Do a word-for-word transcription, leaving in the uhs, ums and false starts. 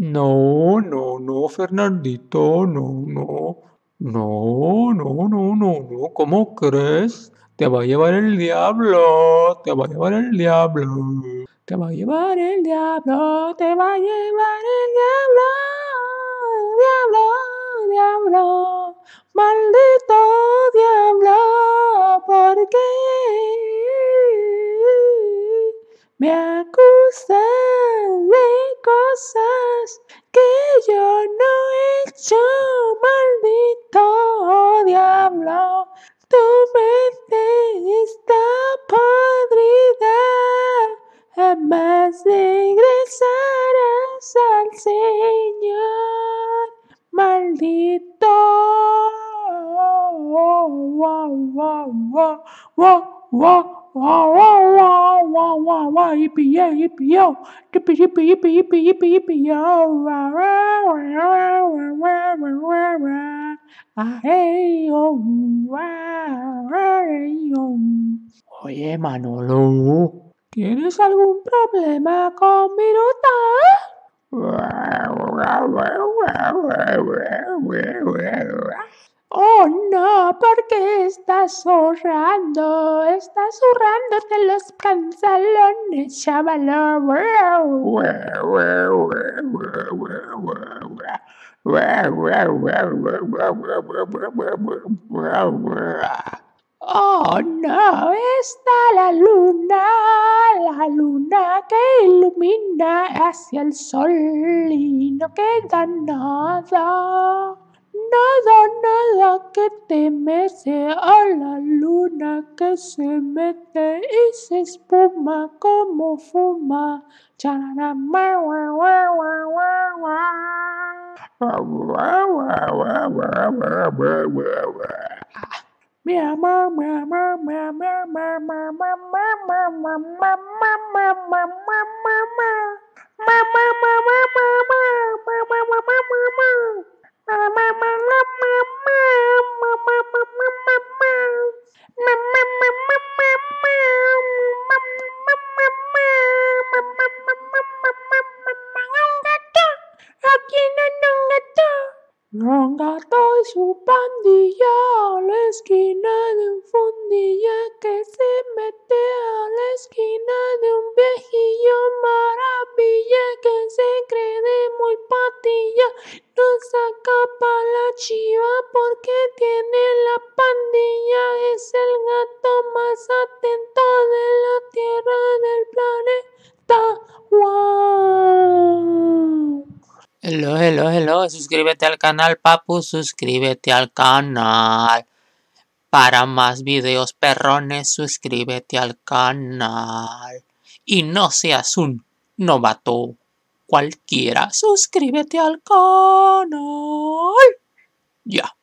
No, no, no, Fernandito, no, no, no, no, no, no, no, ¿cómo crees? Te va a llevar el diablo, te va a llevar el diablo, te va a llevar el diablo, te va a llevar el diablo, diablo, diablo, maldito diablo, ¿por qué me acusas de cosas que yo no he hecho, maldito diablo? Tu mente está podrida, jamás regresarás al Señor, maldito. Wow, wow, wow, wow, wow, wow, wow, wow, wow, wow, wow, yippee, yeah, yippee, yo, yippee, yippee, yippee, yippee, yippee, yippee, yo, rah, rah, rah, rah, rah, rah, rah, rah. Ah, hey, oh, rah, rah, hey, oh. Oye, Manolo, ¿tienes algún problema con Viruta? Oh, no, porque estás zurrando, estás zurrándote los pantalones, chavalón. Oh, no, está la luna, la luna que ilumina hacia el sol y no queda nada. Nada, nada que temerse a la luna que se mete y se espuma como fuma. Mi amor, mi amor, mi amor, mi amor, mi amor, un gato y su pandilla a la esquina de un fundilla que se mete a la esquina de un viejillo maravilla que se cree de muy patilla. No saca pa' la chiva porque tiene la pandilla. Es el gato más atento de la tierra del planeta. ¡Wow! Hello, hello, hello, suscríbete al canal, papu, suscríbete al canal. Para más videos perrones, suscríbete al canal. Y no seas un novato cualquiera, suscríbete al canal. Ya.